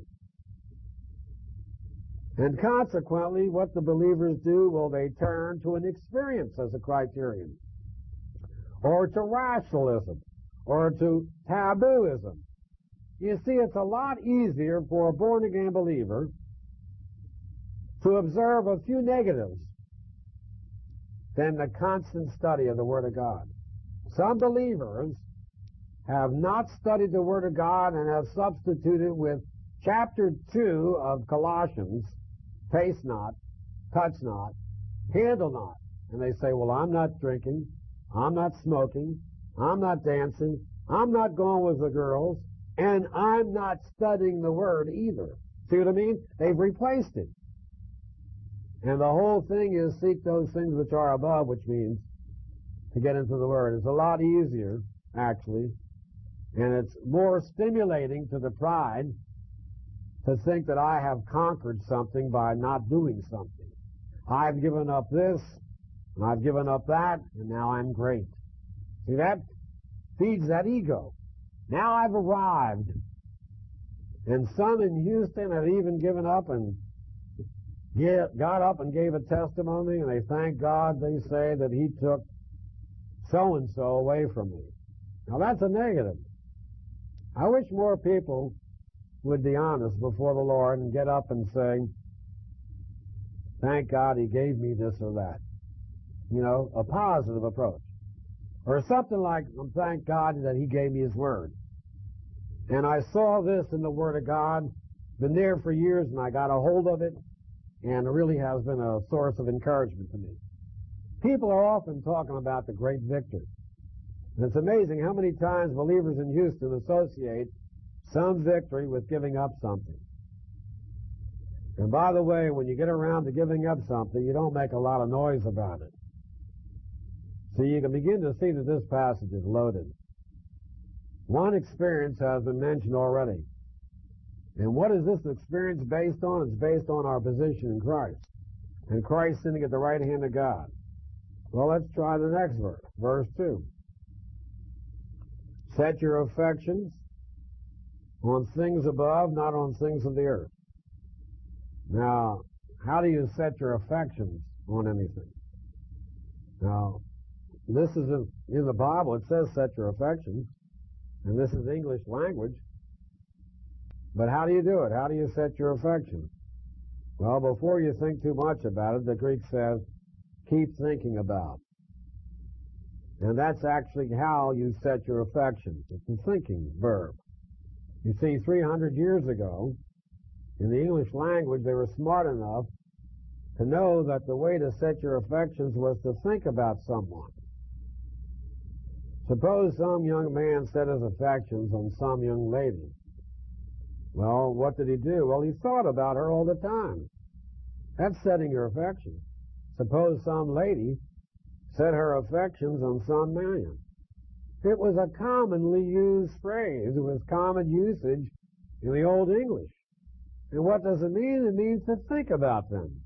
[SPEAKER 1] And consequently, what the believers do, well, they turn to an experience as a criterion, or to rationalism, or to tabooism. You see, it's a lot easier for a born-again believer to observe a few negatives than the constant study of the Word of God. Some believers have not studied the Word of God and have substituted with chapter 2 of Colossians, taste not, touch not, handle not. And they say, well, I'm not drinking, I'm not smoking, I'm not dancing, I'm not going with the girls, and I'm not studying the Word either. See what I mean? They've replaced it. And the whole thing is seek those things which are above, which means to get into the Word. It's a lot easier, actually, and it's more stimulating to the pride to think that I have conquered something by not doing something. I've given up this, and I've given up that, and now I'm great. See, that feeds that ego. Now I've arrived. And some in Houston have even given up and got up and gave a testimony, and they thank God, they say, that He took so-and-so away from me. Now that's a negative. I wish more people would be honest before the Lord and get up and say, thank God He gave me this or that. You know, a positive approach. Or something like, thank God that He gave me His Word. And I saw this in the Word of God, been there for years, and I got a hold of it, and it really has been a source of encouragement to me. People are often talking about the great victor. And it's amazing how many times believers in Houston associate some victory with giving up something. And by the way, when you get around to giving up something, you don't make a lot of noise about it. So you can begin to see that this passage is loaded. One experience has been mentioned already. And what is this experience based on? It's based on our position in Christ. And Christ sitting at the right hand of God. Well, let's try the next verse. Verse 2. Set your affections on things above, not on things of the earth. Now, how do you set your affections on anything? Now, this is in the Bible. It says set your affections. And this is English language. But how do you do it? How do you set your affections? Well, before you think too much about it, the Greek says, keep thinking about. And that's actually how you set your affections. It's a thinking verb. You see, 300 years ago, in the English language, they were smart enough to know that the way to set your affections was to think about someone. Suppose some young man set his affections on some young lady. Well, what did he do? Well, he thought about her all the time. That's setting your affections. Suppose some lady set her affections on some man. It was a commonly used phrase. It was common usage in the Old English. And what does it mean? It means to think about them.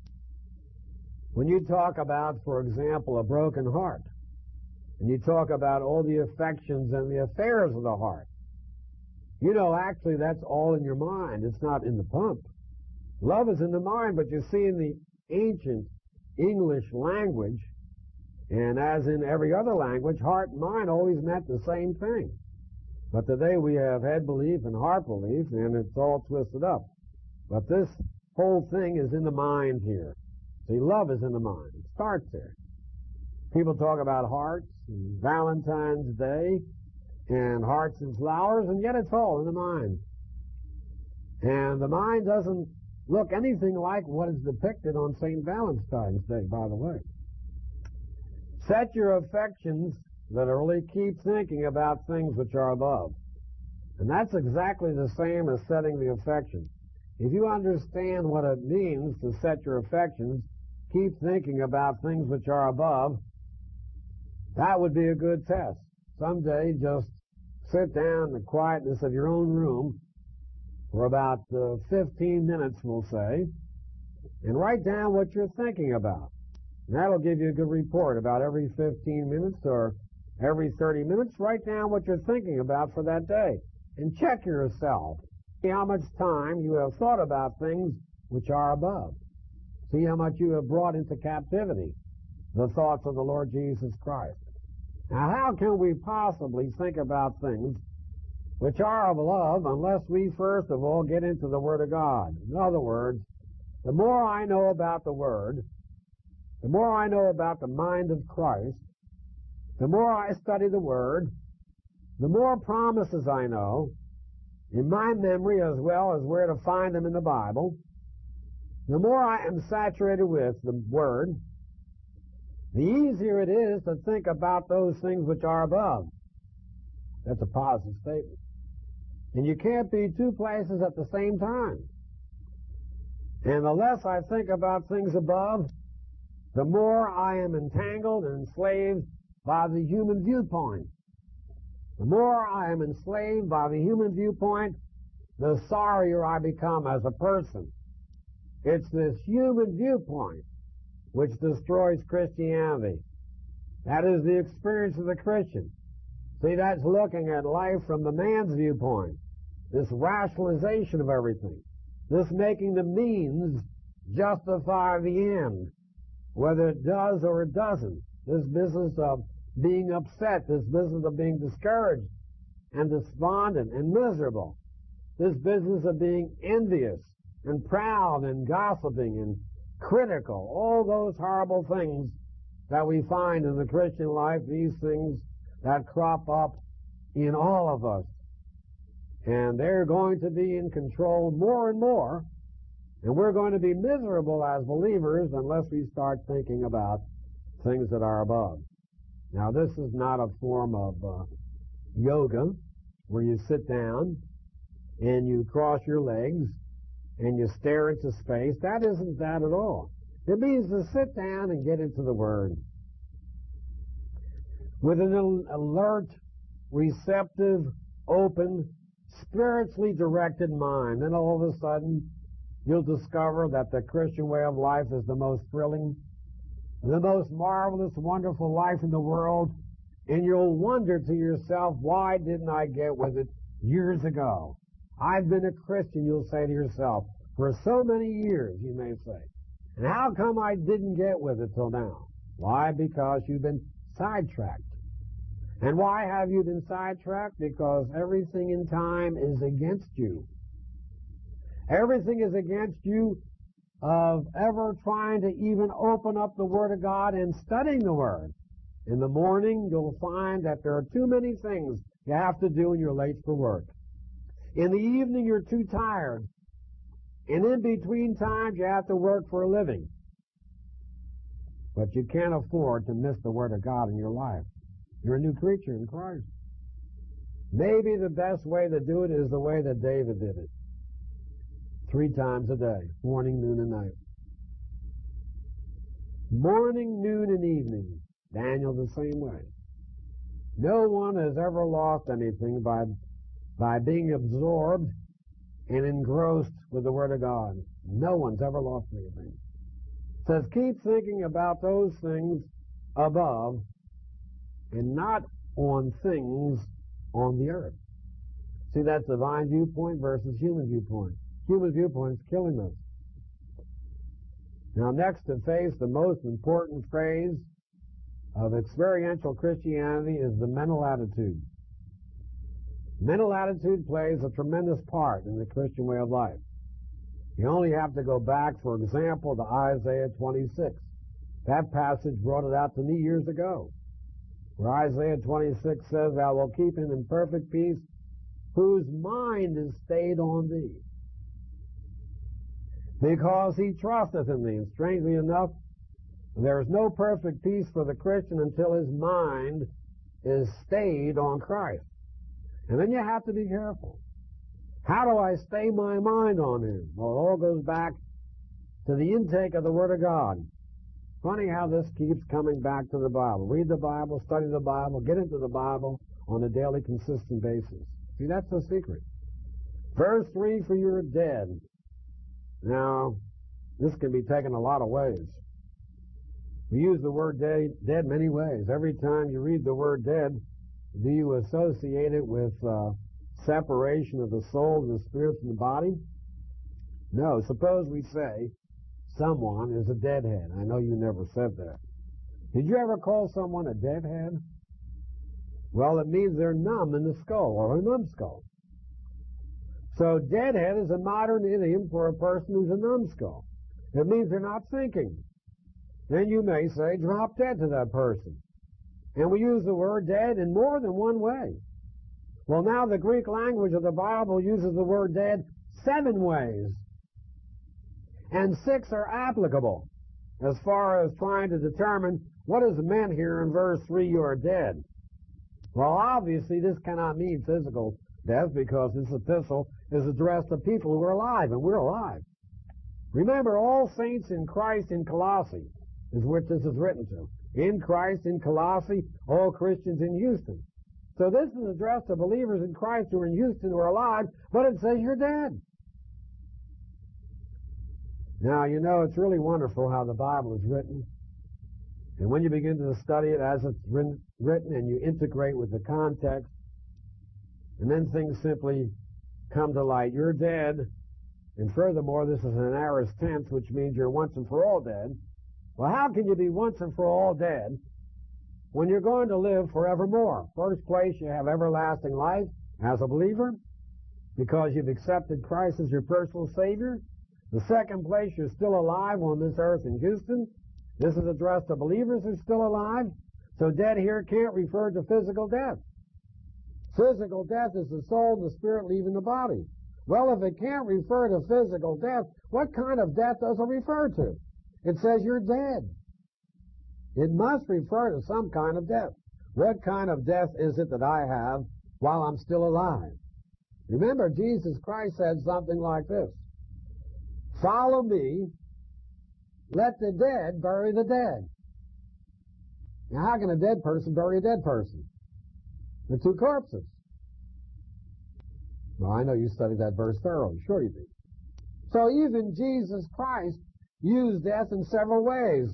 [SPEAKER 1] When you talk about, for example, a broken heart, and you talk about all the affections and the affairs of the heart, you know, actually that's all in your mind. It's not in the pump. Love is in the mind, but you see in the ancient English language, and as in every other language, heart and mind always meant the same thing. But today we have head belief and heart belief, and it's all twisted up. But this whole thing is in the mind here. See, love is in the mind. It starts there. People talk about hearts and Valentine's Day and hearts and flowers, and yet it's all in the mind. And the mind doesn't look anything like what is depicted on St. Valentine's Day, by the way. Set your affections, literally, keep thinking about things which are above. And that's exactly the same as setting the affections. If you understand what it means to set your affections, keep thinking about things which are above, that would be a good test. Someday, just sit down in the quietness of your own room for about 15 minutes, we'll say, and write down what you're thinking about. And that'll give you a good report. About every 15 minutes or every 30 minutes, write down what you're thinking about for that day. And check yourself. See how much time you have thought about things which are above. See how much you have brought into captivity the thoughts of the Lord Jesus Christ. Now, how can we possibly think about things which are of love, unless we first of all get into the Word of God. In other words, the more I know about the Word, the more I know about the mind of Christ, the more I study the Word, the more promises I know, in my memory as well as where to find them in the Bible, the more I am saturated with the Word, the easier it is to think about those things which are above. That's a positive statement. And you can't be two places at the same time. And the less I think about things above, the more I am entangled and enslaved by the human viewpoint. The more I am enslaved by the human viewpoint, the sorrier I become as a person. It's this human viewpoint which destroys Christianity. That is the experience of the Christian. See, that's looking at life from the man's viewpoint. This rationalization of everything. This making the means justify the end, whether it does or it doesn't. This business of being upset, this business of being discouraged and despondent and miserable, this business of being envious and proud and gossiping and critical, all those horrible things that we find in the Christian life, these things that crop up in all of us. And they're going to be in control more and more, and we're going to be miserable as believers unless we start thinking about things that are above. Now, this is not a form of yoga where you sit down and you cross your legs and you stare into space. That isn't that at all. It means to sit down and get into the Word with an alert, receptive, open, spiritually directed mind. Then all of a sudden, you'll discover that the Christian way of life is the most thrilling, the most marvelous, wonderful life in the world, and you'll wonder to yourself, why didn't I get with it years ago? I've been a Christian, you'll say to yourself, for so many years, you may say. And how come I didn't get with it till now? Why? Because you've been sidetracked. And why have you been sidetracked? Because everything in time is against you. Everything is against you of ever trying to even open up the Word of God and studying the Word. In the morning, you'll find that there are too many things you have to do and you're late for work. In the evening, you're too tired. And in between times, you have to work for a living. But you can't afford to miss the Word of God in your life. You're a new creature in Christ. Maybe the best way to do it is the way that David did it. 3 times a day, morning, noon, and night. Morning, noon, and evening. Daniel the same way. No one has ever lost anything by being absorbed and engrossed with the Word of God. No one's ever lost anything. It says, keep thinking about those things above and not on things on the earth. See, that's divine viewpoint versus human viewpoint. Human viewpoint is killing us. Now, next to face the most important phase of experiential Christianity is the mental attitude. Mental attitude plays a tremendous part in the Christian way of life. You only have to go back, for example, to Isaiah 26. That passage brought it out to me years ago, where Isaiah 26 says, "Thou wilt keep him in perfect peace, whose mind is stayed on thee, because he trusteth in thee." And strangely enough, there is no perfect peace for the Christian until his mind is stayed on Christ. And then you have to be careful. How do I stay my mind on him? Well, it all goes back to the intake of the Word of God. Funny how this keeps coming back to the Bible. Read the Bible, study the Bible, get into the Bible on a daily, consistent basis. See, that's the secret. Verse 3, for you're dead. Now, this can be taken a lot of ways. We use the word dead many ways. Every time you read the word dead, do you associate it with separation of the soul and the spirit from the body? No. Suppose we say someone is a deadhead. I know you never said that. Did you ever call someone a deadhead? Well, it means they're numb in the skull, or a numbskull. So deadhead is a modern idiom for a person who's a numbskull. It means they're not thinking. Then you may say, drop dead to that person. And we use the word dead in more than one way. Well, now the Greek language of the Bible uses the word dead 7 ways. And 6 are applicable as far as trying to determine what is meant here in verse 3, you are dead. Well, obviously this cannot mean physical death because this epistle is addressed to people who are alive, and we're alive. Remember, all saints in Christ in Colossae is what this is written to. In Christ in Colossae, all Christians in Houston. So this is addressed to believers in Christ who are in Houston who are alive, but it says you're dead. Now, you know, it's really wonderful how the Bible is written. And when you begin to study it as it's written and you integrate with the context, and then things simply come to light. You're dead. And furthermore, this is an aorist tense, which means you're once and for all dead. Well, how can you be once and for all dead when you're going to live forevermore? First place, you have everlasting life as a believer because you've accepted Christ as your personal Savior. The second place, you're still alive on this earth in Houston. This is addressed to believers who are still alive. So dead here can't refer to physical death. Physical death is the soul and the spirit leaving the body. Well, if it can't refer to physical death, what kind of death does it refer to? It says you're dead. It must refer to some kind of death. What kind of death is it that I have while I'm still alive? Remember, Jesus Christ said something like this. Follow me, let the dead bury the dead. Now, how can a dead person bury a dead person? They're two corpses. Well, I know you studied that verse thoroughly. Sure you did. So even Jesus Christ used death in several ways.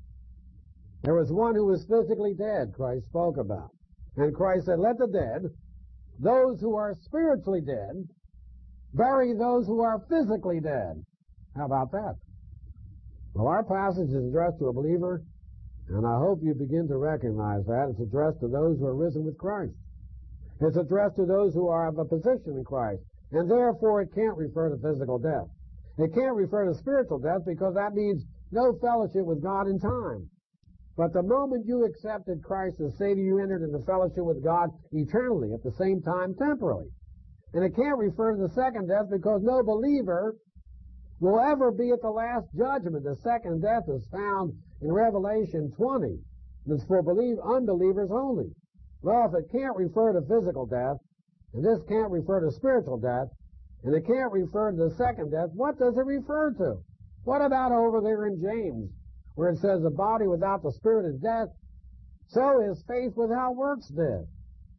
[SPEAKER 1] There was one who was physically dead, Christ spoke about. And Christ said, let the dead, those who are spiritually dead, bury those who are physically dead. How about that? Well, our passage is addressed to a believer, and I hope you begin to recognize that. It's addressed to those who are risen with Christ. It's addressed to those who are of a position in Christ, and therefore it can't refer to physical death. It can't refer to spiritual death because that means no fellowship with God in time. But the moment you accepted Christ as Savior, you entered into fellowship with God eternally, at the same time temporally. And it can't refer to the second death because no believer will ever be at the last judgment. The second death is found in Revelation 20. It's for unbelievers only. Well, if it can't refer to physical death, and this can't refer to spiritual death, and it can't refer to the second death, what does it refer to? What about over there in James, where it says the body without the spirit is death, so is faith without works death?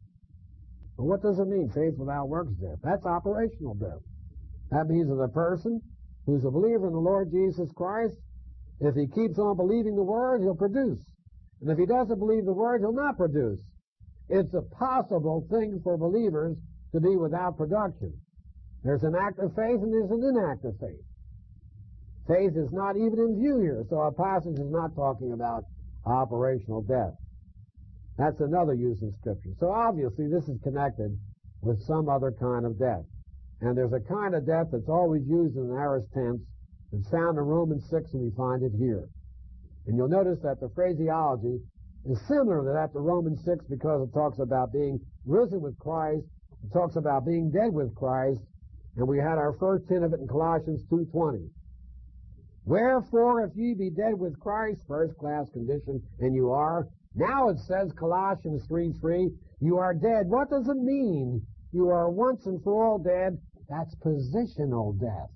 [SPEAKER 1] Well, what does it mean, faith without works death? That's operational death. That means that a person who's a believer in the Lord Jesus Christ, if he keeps on believing the Word, he'll produce. And if he doesn't believe the Word, he'll not produce. It's a possible thing for believers to be without production. There's an act of faith and there's an inactive faith. Faith is not even in view here, so our passage is not talking about operational death. That's another use of Scripture. So obviously this is connected with some other kind of death. And there's a kind of death that's always used in an aorist tense. It's found in Romans 6 and we find it here. And you'll notice that the phraseology is similar to that to Romans 6 because it talks about being risen with Christ. It talks about being dead with Christ. And we had our first hint of it in Colossians 2:20. Wherefore, if ye be dead with Christ, first class condition, and you are. Now it says, Colossians 3:3, you are dead. What does it mean? You are once and for all dead. That's positional death.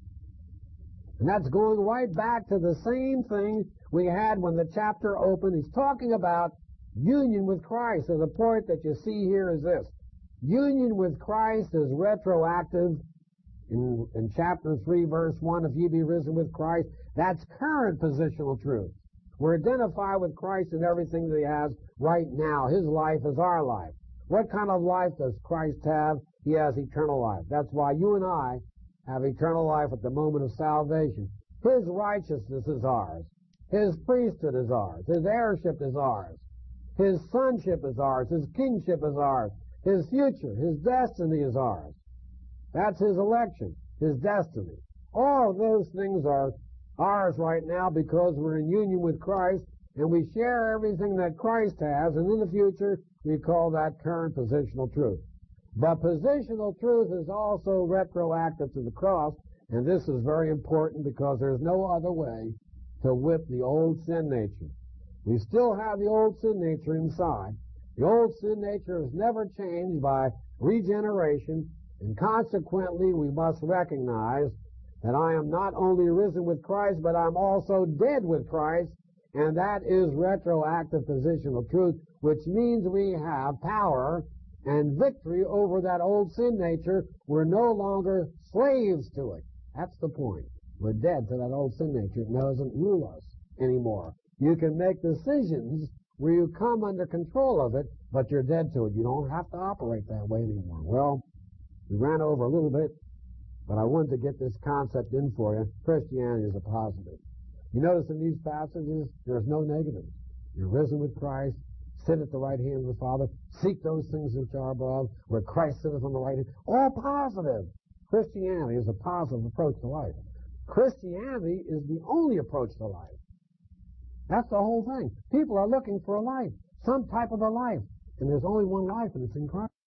[SPEAKER 1] And that's going right back to the same thing we had when the chapter opened. He's talking about union with Christ. So the point that you see here is this. Union with Christ is retroactive. In chapter 3, verse 1, if ye be risen with Christ, that's current positional truth. We're identified with Christ in everything that he has right now. His life is our life. What kind of life does Christ have? He has eternal life. That's why you and I have eternal life at the moment of salvation. His righteousness is ours. His priesthood is ours. His heirship is ours. His sonship is ours. His kingship is ours. His future, His destiny is ours. That's His election, His destiny. All of those things are ours right now because we're in union with Christ and we share everything that Christ has, and in the future we call that current positional truth. But positional truth is also retroactive to the cross, and this is very important because there's no other way to whip the old sin nature. We still have the old sin nature inside. The old sin nature is never changed by regeneration, and consequently we must recognize that I am not only risen with Christ, but I'm also dead with Christ, and that is retroactive positional truth, which means we have power and victory over that old sin nature. We're no longer slaves to it. That's the point. We're dead to that old sin nature. It doesn't rule us anymore. You can make decisions where you come under control of it, but you're dead to it. You don't have to operate that way anymore. Well, we ran over a little bit, but I wanted to get this concept in for you. Christianity is a positive. You notice in these passages, there's no negative. You're risen with Christ, sit at the right hand of the Father, seek those things which are above, where Christ sitteth on the right hand. All positive. Christianity is a positive approach to life. Christianity is the only approach to life. That's the whole thing. People are looking for a life, some type of a life. And there's only one life, and it's in Christ.